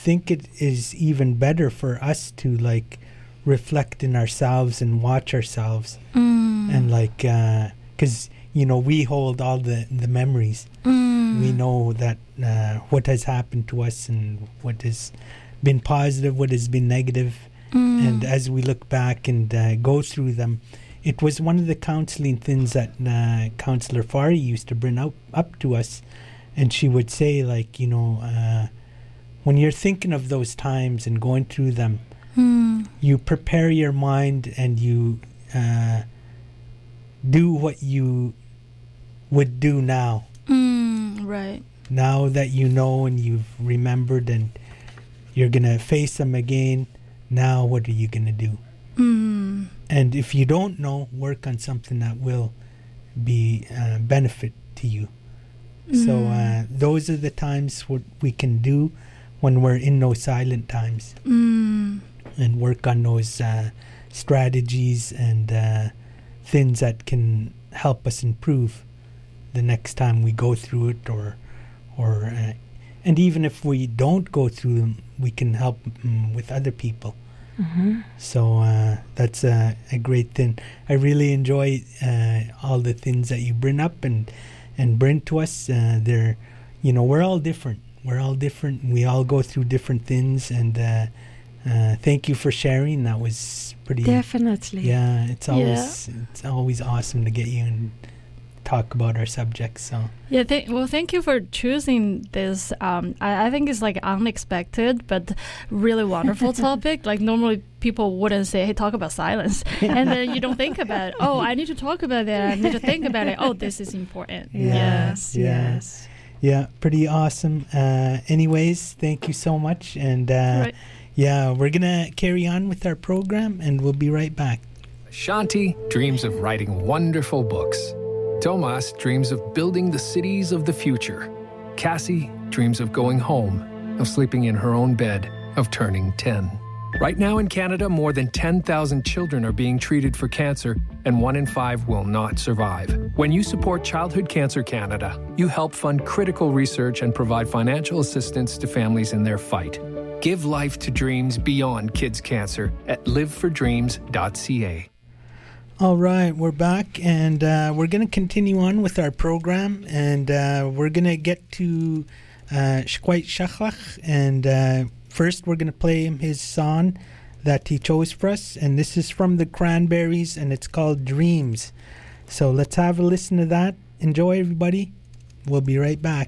think it is even better for us to like reflect in ourselves and watch ourselves, and like because we hold all the memories. We know that what has happened to us and what has been positive, what has been negative, and as we look back and go through them, it was one of the counseling things that Counselor Fari used to bring up to us, and she would say, like, when you're thinking of those times and going through them, you prepare your mind and you do what you would do now. Right. Now that you know and you've remembered and you're going to face them again, now what are you going to do? And if you don't know, work on something that will be benefit to you. So those are the times what we can do when we're in those silent times, and work on those strategies and things that can help us improve the next time we go through it, or and even if we don't go through them, we can help with other people. So that's a great thing. I really enjoy all the things that you bring up and bring to us. They're, we're all different. We're all different. We all go through different things, and thank you for sharing. That was pretty. Definitely. Yeah, it's always awesome to get you and talk about our subjects. So thank you for choosing this. I think it's like unexpected but really wonderful topic. Like normally people wouldn't say, hey, talk about silence, and then you don't think about it. Oh, I need to talk about that. I need to think about it. Oh, this is important. Yes. Yeah, pretty awesome. Anyways, thank you so much, and right. we're gonna carry on with our program, and we'll be right back. Shanti dreams of writing wonderful books. Tomas dreams of building the cities of the future. Cassie dreams of going home, of sleeping in her own bed, of turning 10. Right now in Canada, more than 10,000 children are being treated for cancer, and 1 in 5 will not survive. When you support Childhood Cancer Canada, you help fund critical research and provide financial assistance to families in their fight. Give life to dreams beyond kids' cancer at livefordreams.ca. All right, we're back, and we're going to continue on with our program, and we're going to get to Shkwait Shachlach, and first we're going to play him his song that he chose for us, and this is from the Cranberries, and it's called Dreams. So let's have a listen to that. Enjoy, everybody. We'll be right back.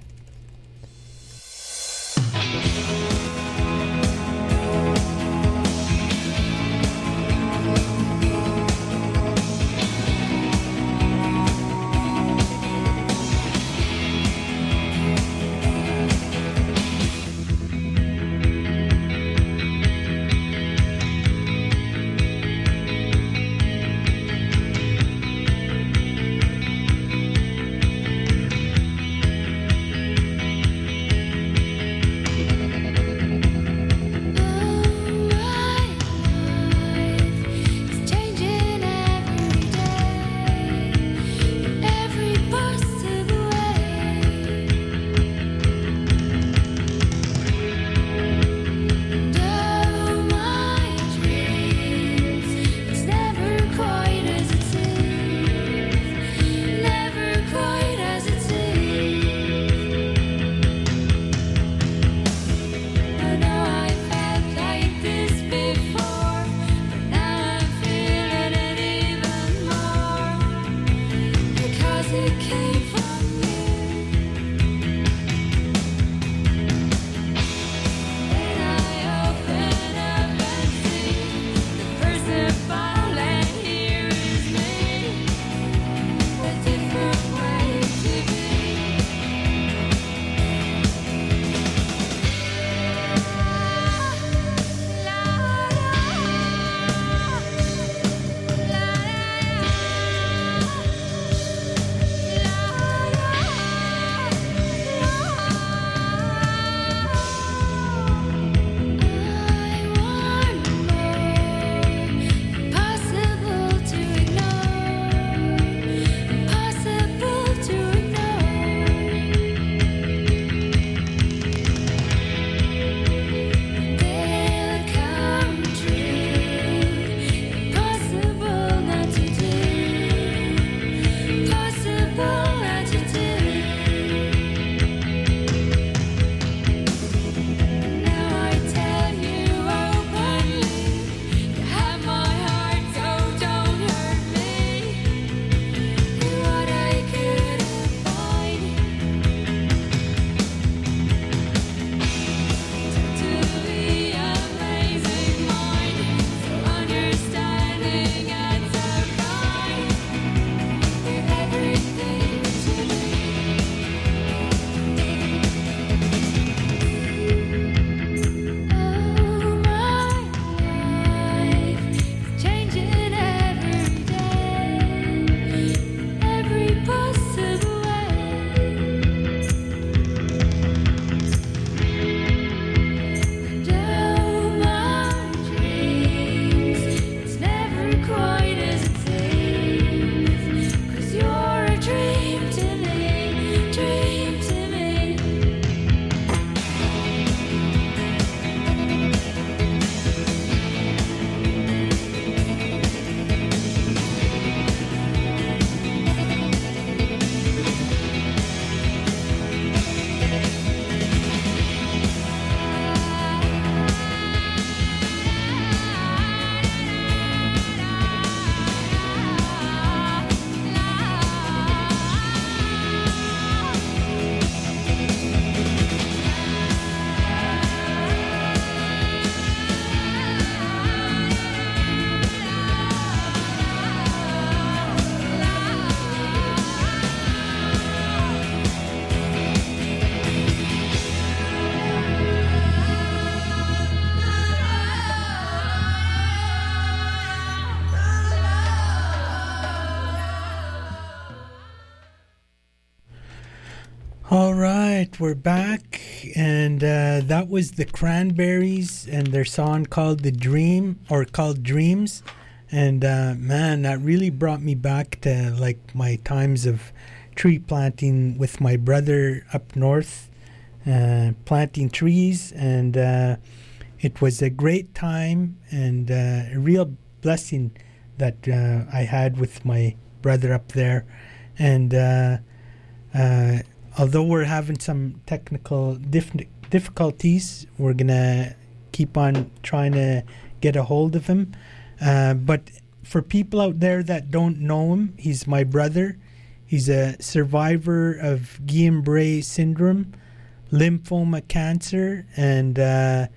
right, we're back, and that was the Cranberries and their song called called Dreams. And man, that really brought me back to like my times of tree planting with my brother up north, planting trees, and it was a great time and a real blessing that I had with my brother up there. And although we're having some technical difficulties, we're going to keep on trying to get a hold of him. But for people out there that don't know him, he's my brother. He's a survivor of Guillain-Barré syndrome, lymphoma cancer, and the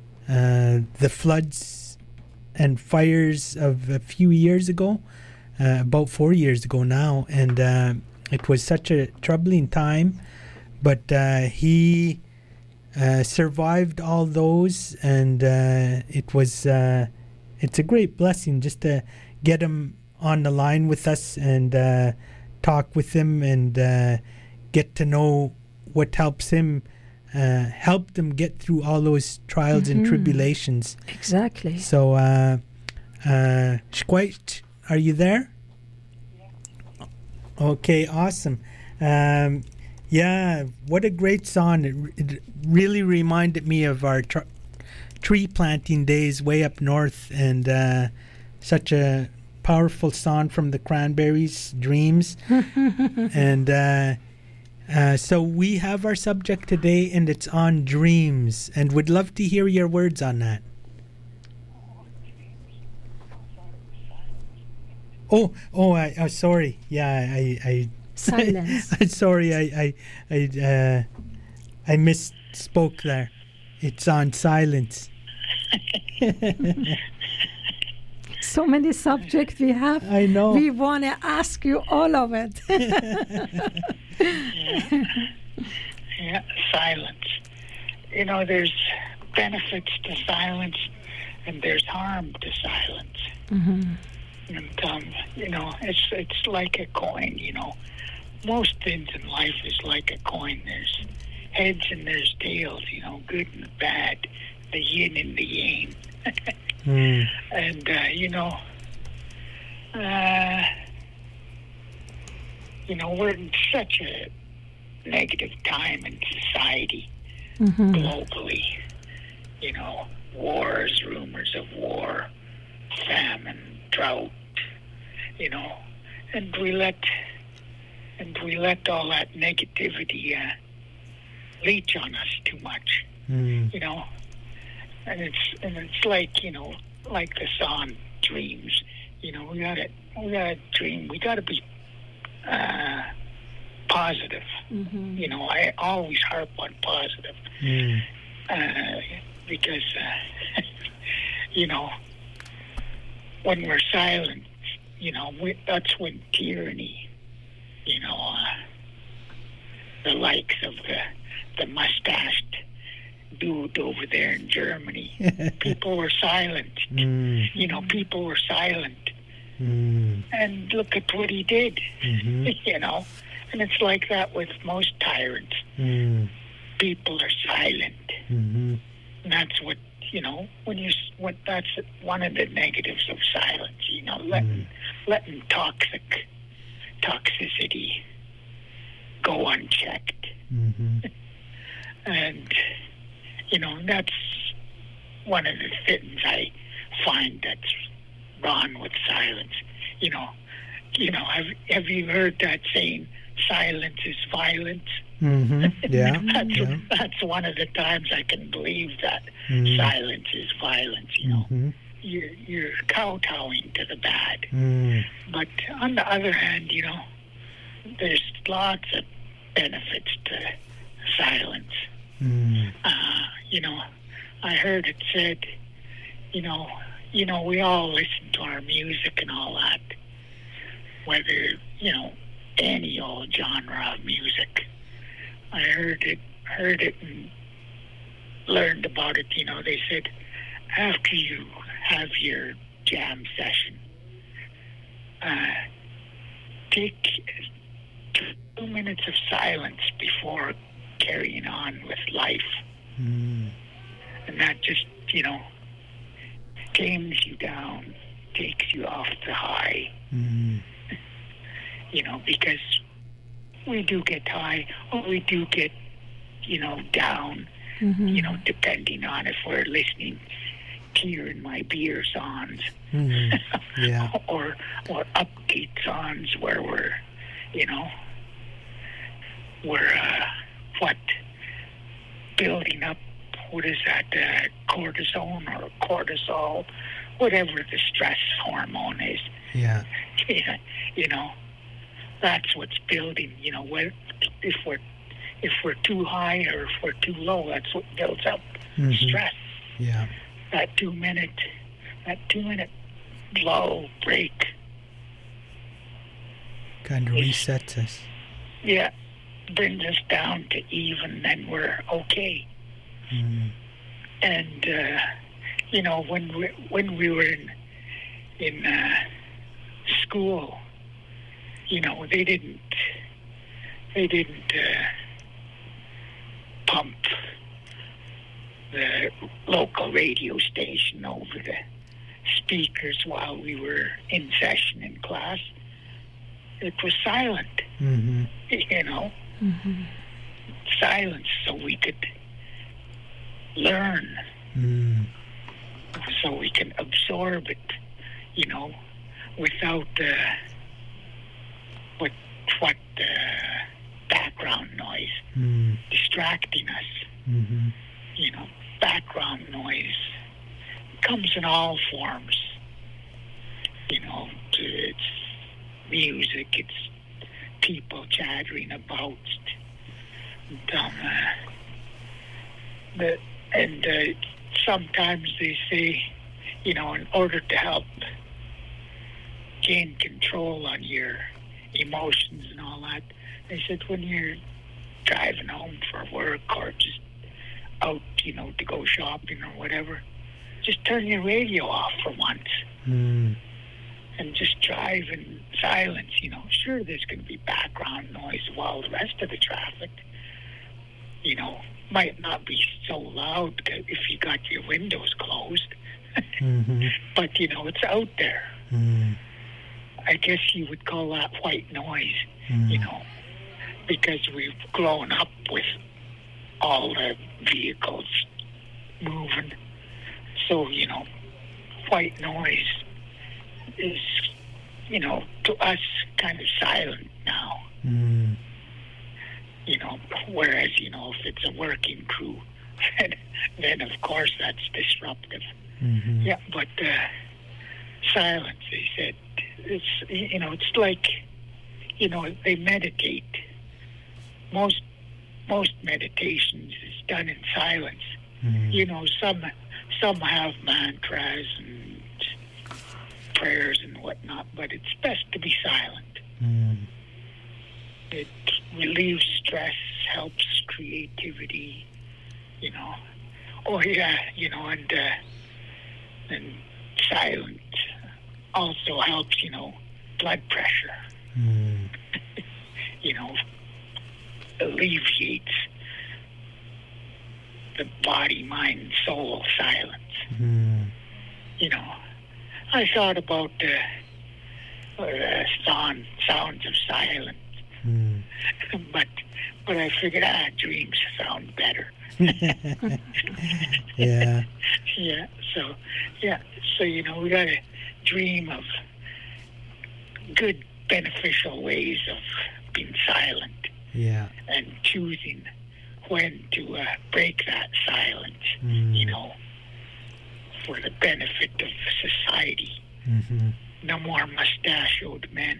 floods and fires of a few years ago, about 4 years ago now. And it was such a troubling time, but he survived all those, and it's a great blessing just to get him on the line with us and talk with him and get to know what helped him get through all those trials and tribulations. Exactly. So, Shquait, are you there? Okay, awesome. Yeah, what a great song. It really reminded me of our tree planting days way up north, and such a powerful song from the Cranberries, Dreams. And so we have our subject today, and it's on dreams, and would love to hear your words on that. Sorry. Yeah, I Silence. sorry, I misspoke there. It's on silence. So many subjects we have. I know. We want to ask you all of it. Yeah, silence. You know, there's benefits to silence, and there's harm to silence. Mm-hmm. And you know, it's like a coin. You know, most things in life is like a coin. There's heads and there's tails. You know, good and bad, the yin and the yang. And we're in such a negative time in society, globally. You know, wars, rumors of war, famine, drought. You know, and we let all that negativity leech on us too much. You know, and it's like, you know, like the song Dreams. You know, we gotta dream. We gotta be positive. You know, I always harp on positive because you know, when we're silent, you know, that's when tyranny, you know, the likes of the mustached dude over there in Germany, people were silent. You know, people were silent. And look at what he did, you know. And it's like that with most tyrants. People are silent. And that's what, you know, that's one of the negatives of silence, you know, letting toxicity go unchecked. And, you know, that's one of the things I find that's wrong with silence. You know, have you heard that saying, silence is violence? Yeah. That's one of the times I can believe that silence is violence, you know. You're kowtowing to the bad. But on the other hand, you know, there's lots of benefits to silence. You know, I heard it said, you know, we all listen to our music and all that, whether, you know, any old genre of music. I heard it and learned about it. You know, they said after you have your jam session, take 2 minutes of silence before carrying on with life. And that just, tames you down, takes you off the high. Because we do get high, or we do get, down, depending on if we're listening to Here in My Beer songs, Yeah. or upbeat songs where we're, building up, what is that, cortisone or cortisol, whatever the stress hormone is. Yeah. That's what's building, if we're too high or if we're too low, that's what builds up stress. Yeah. That 2 minute low break Kind of resets us. Yeah, brings us down to even, and we're okay. And when we were in school, they didn't pump the local radio station over the speakers while we were in session in class. It was silent, silence, so we could learn, so we can absorb it, without what background noise distracting us. Background noise comes in all forms. It's music, it's people chattering about, and sometimes they say, in order to help gain control on your emotions and all that, they said when you're driving home for work or just out, to go shopping or whatever, just turn your radio off for once. And just drive in silence, Sure, there's going to be background noise while the rest of the traffic, might not be so loud if you got your windows closed. But, it's out there. I guess you would call that white noise, because we've grown up with all the vehicles moving. So, white noise is, to us kind of silent now. Whereas, if it's a working crew, then of course that's disruptive. Yeah, but silence, they said, it's like, they meditate. Most meditations is done in silence. Some have mantras and prayers and whatnot, but it's best to be silent. It relieves stress, helps creativity, and silence also helps, blood pressure. Alleviates the body, mind, soul silence. I thought about sounds of silence, but I figured dreams sound better. Yeah. Yeah. So we got to dream of good, beneficial ways of being silent. Yeah. And choosing when to break that silence, for the benefit of society. No more mustachioed men.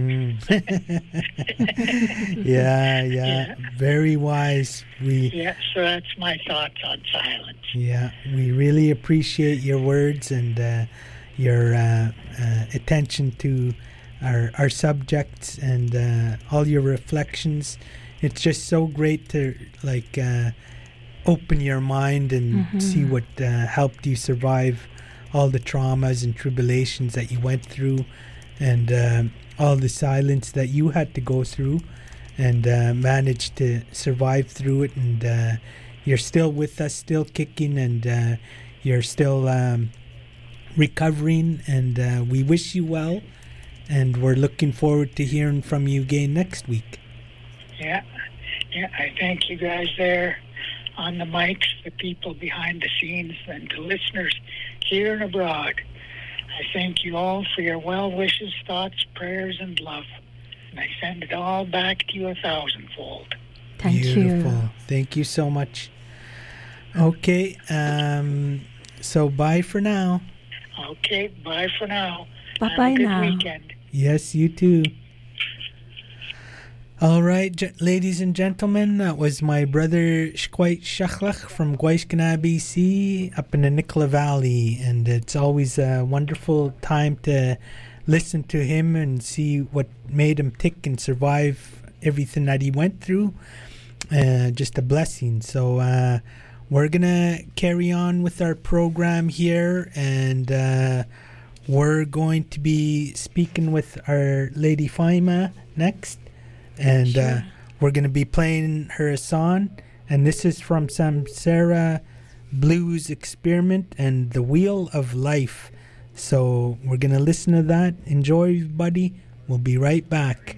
Yeah. Very wise. So that's my thoughts on silence. Yeah, we really appreciate your words and your attention to our subjects and all your reflections. It's just so great to open your mind and see what helped you survive all the traumas and tribulations that you went through, and all the silence that you had to go through, and managed to survive through it. And you're still with us, still kicking, and you're still recovering. And we wish you well. And we're looking forward to hearing from you again next week. Yeah, I thank you guys there on the mics, the people behind the scenes, and the listeners here and abroad. I thank you all for your well wishes, thoughts, prayers, and love. And I send it all back to you 1,000-fold. Thank Beautiful. you. Thank you so much. Okay, so bye for now. Okay, bye for now. Bye-bye Have a good now. weekend. Yes, you too. All right, ladies and gentlemen, that was my brother Shquite Shachlach from Gwaishkana, BC, up in the Nicola Valley. And it's always a wonderful time to listen to him and see what made him tick and survive everything that he went through. Just a blessing. So we're going to carry on with our program here, and we're going to be speaking with Our Lady Faima next. And we're going to be playing her a song. And this is from Samsara Blues Experiment and The Wheel of Life. So we're going to listen to that. Enjoy, everybody. We'll be right back.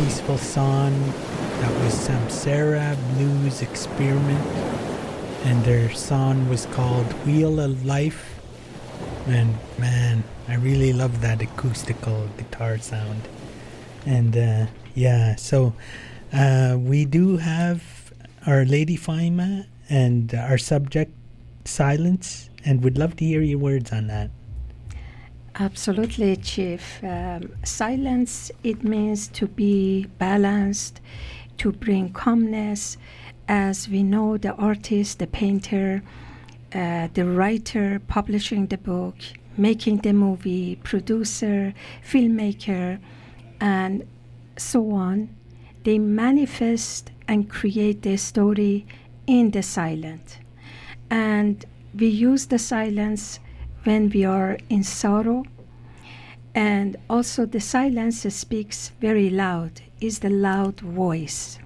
peaceful song that was Samsara Blues Experiment, and their song was called Wheel of Life. And man, I really love that acoustical guitar sound. And so we do have Our Lady Faima and our subject, silence, and would love to hear your words on that. Absolutely, Chief. Silence, it means to be balanced, to bring calmness. As we know, the artist, the painter, the writer, publishing the book, making the movie, producer, filmmaker, and so on, they manifest and create the story in the silent. And we use the silence when we are in sorrow. And also the silence speaks very loud, is the loud voice.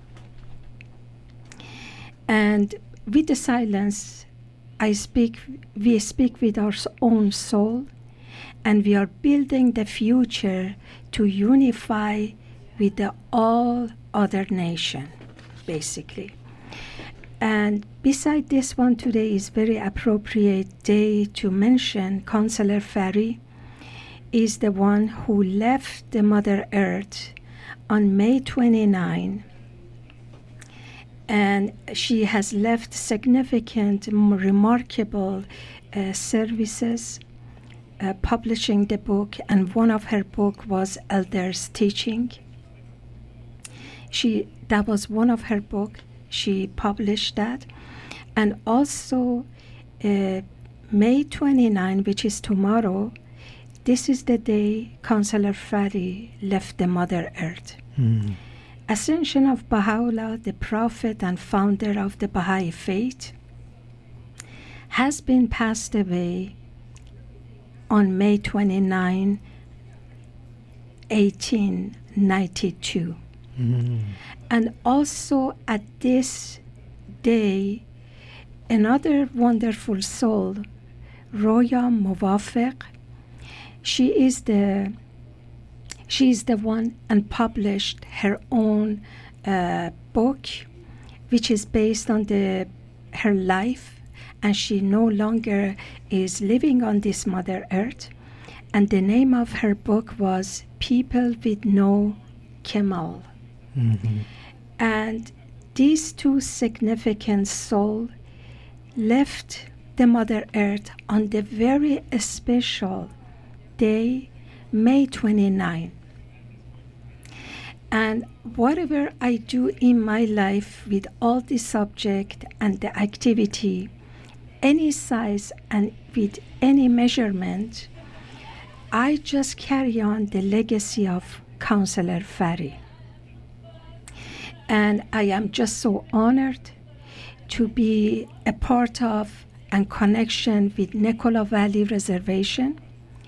And with the silence, we speak with our own soul, and we are building the future to unify with the all other nation, basically. And beside this one, today is very appropriate day to mention Counselor Fari is the one who left the Mother Earth on May 29. And she has left significant, remarkable services, publishing the book, and one of her book was Elders Teaching. That was one of her book. She published that. And also May 29, which is tomorrow, this is the day Counselor Fari left the Mother Earth. Ascension of Baha'u'llah, the prophet and founder of the Baha'i faith, has been passed away on May 29, 1892. And also at this day, another wonderful soul, Roya Muwafiq, she is the one and published her own book, which is based on her life, and she no longer is living on this Mother Earth. And the name of her book was People with No Kemal. And these two significant souls left the Mother Earth on the very special day, May 29. And whatever I do in my life with all the subject and the activity, any size and with any measurement, I just carry on the legacy of Counselor Fari. And I am just so honored to be a part of and connection with Nicola Valley Reservation.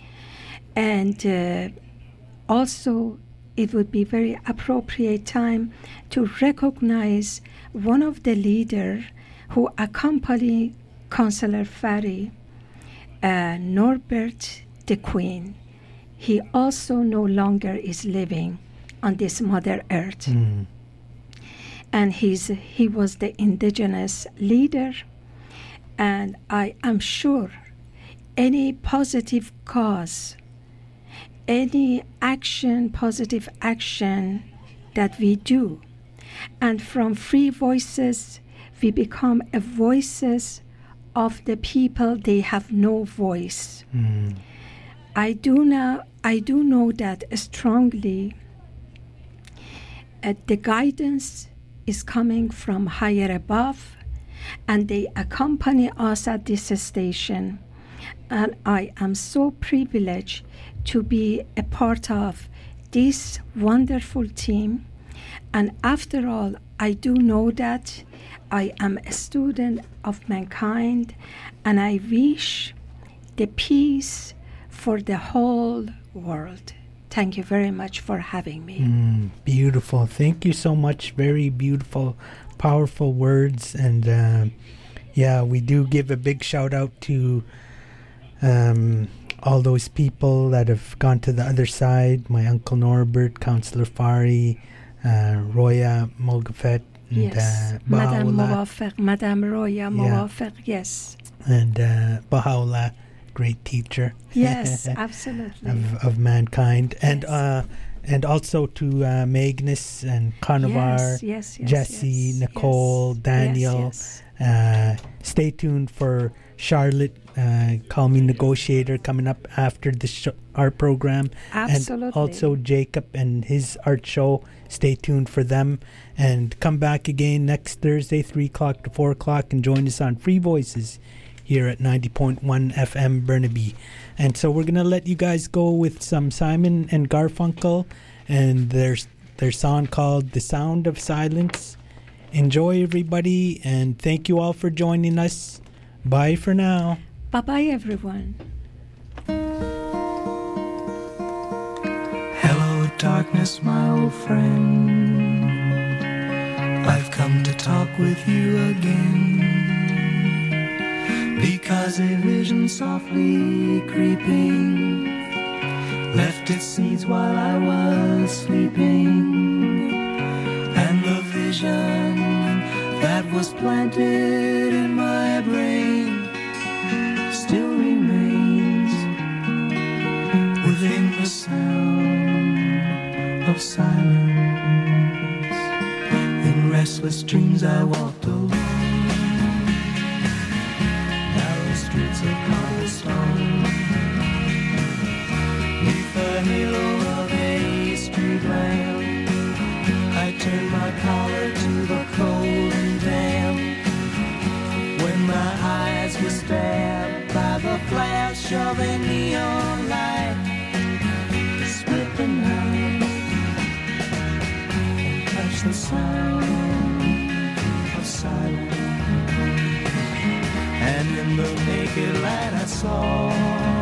And also, it would be very appropriate time to recognize one of the leaders who accompanied Counselor Fari, Norbert de Queen. He also no longer is living on this Mother Earth. And he was the indigenous leader. And I am sure any positive cause, any action, positive action that we do, and from free voices, we become a voices of the people, they have no voice. I do know that strongly the guidance is coming from higher above, and they accompany us at this station. And I am so privileged to be a part of this wonderful team. And after all, I do know that I am a student of mankind, and I wish the peace for the whole world. Thank you very much for having me. Beautiful. Thank you so much. Very beautiful, powerful words. And we do give a big shout out to all those people that have gone to the other side. My Uncle Norbert, Counselor Fari, Roya Mogafet. Yes, Madame Mawafaq, Madame Roya Mawafaq, yes. And Baha'u'llah, great teacher. Yes, absolutely. Of mankind. And and also to Magnus and Carnivar, Jesse, Nicole, Daniel. Stay tuned for Charlotte, Call Me Negotiator, coming up after the art program. Absolutely. And also Jacob and his art show. Stay tuned for them. And come back again next Thursday, 3 o'clock to 4 o'clock, and join us on Free Voices here at 90.1 FM Burnaby. And so we're going to let you guys go with some Simon and Garfunkel and their song called The Sound of Silence. Enjoy, everybody, and thank you all for joining us. Bye for now. Bye-bye, everyone. Hello, darkness, my old friend. I've come to talk with you again, because a vision softly creeping left its seeds while I was sleeping, and the vision that was planted in my brain still remains within the sound of silence. In restless dreams I walked alone, narrow streets of cobblestone, neath the halo of a street lamp. I turned my collar to the cold and damp, when my eyes were stabbed by the flash of a neon light. Split the night and touch the sound of silence, and in the naked light I saw